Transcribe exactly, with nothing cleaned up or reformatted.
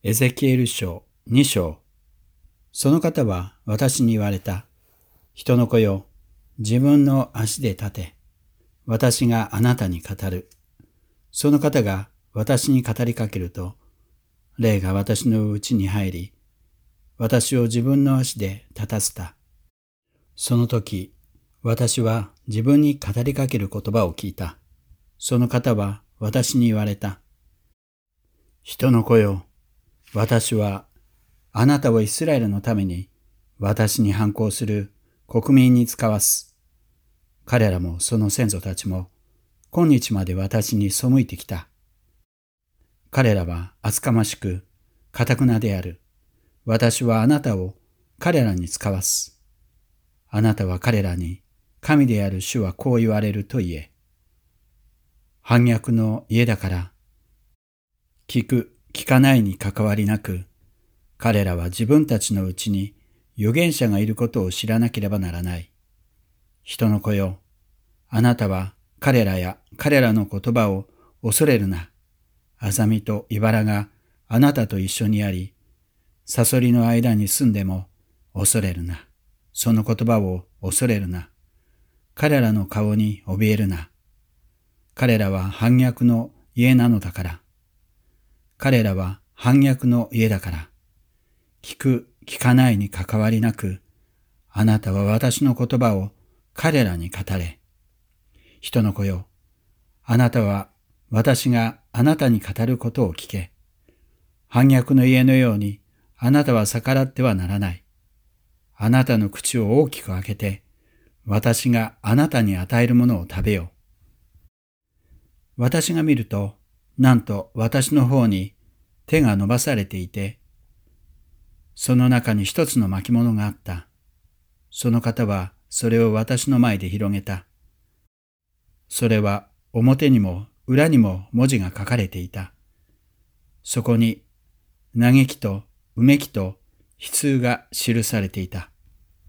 エゼキエル書に章。その方は私に言われた。人の子よ、自分の足で立て。私があなたに語る。その方が私に語りかけると、霊が私のうちに入り、私を自分の足で立たせた。その時、私は自分に語りかける言葉を聞いた。その方は私に言われた。人の子よ、私はあなたをイスラエルのために私に反抗する国民に使わす。彼らもその先祖たちも今日まで私に背いてきた。彼らは厚かましく堅くなである。私はあなたを彼らに使わす。あなたは彼らに神である主はこう言われると言え。反逆の家だから、聞く、聞かないに関わりなく、彼らは自分たちのうちに預言者がいることを知らなければならない。人の子よ、あなたは彼らや彼らの言葉を恐れるな。アザミとイバラがあなたと一緒にあり、サソリの間に住んでも恐れるな。その言葉を恐れるな。彼らの顔に怯えるな。彼らは反逆の家なのだから。彼らは反逆の家だから。聞く、聞かないに関わりなく、あなたは私の言葉を彼らに語れ。人の子よ、あなたは私があなたに語ることを聞け。反逆の家のようにあなたは逆らってはならない。あなたの口を大きく開けて、私があなたに与えるものを食べよう。私が見ると、なんと私の方に手が伸ばされていて、その中に一つの巻物があった。その方はそれを私の前で広げた。それは表にも裏にも文字が書かれていた。そこに嘆きとうめきと悲痛が記されていた。